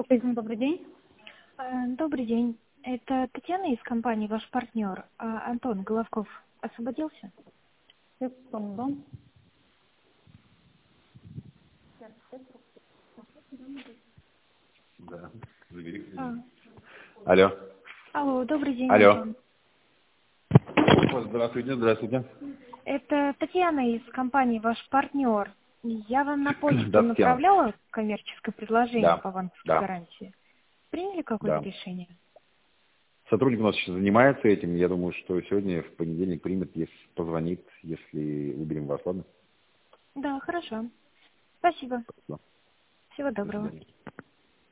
Добрый день. Добрый день. Это Татьяна из компании «Ваш партнер». Антон Головков освободился? Секунду. Да, забери. А, Алло. Алло, добрый день, Алло. Антон. Здравствуйте, здравствуйте. Это Татьяна из компании «Ваш партнер». Я вам на почту Да, Татьяна. направляла коммерческое предложение Да, по банковской да, гарантии. Приняли какое-то да. решение? Сотрудник у нас сейчас занимается этим. Я думаю, что сегодня, в понедельник, примет, если позвонит, если выберем вас, ладно? Да, хорошо. Спасибо. Спасибо. Всего До доброго. свидания.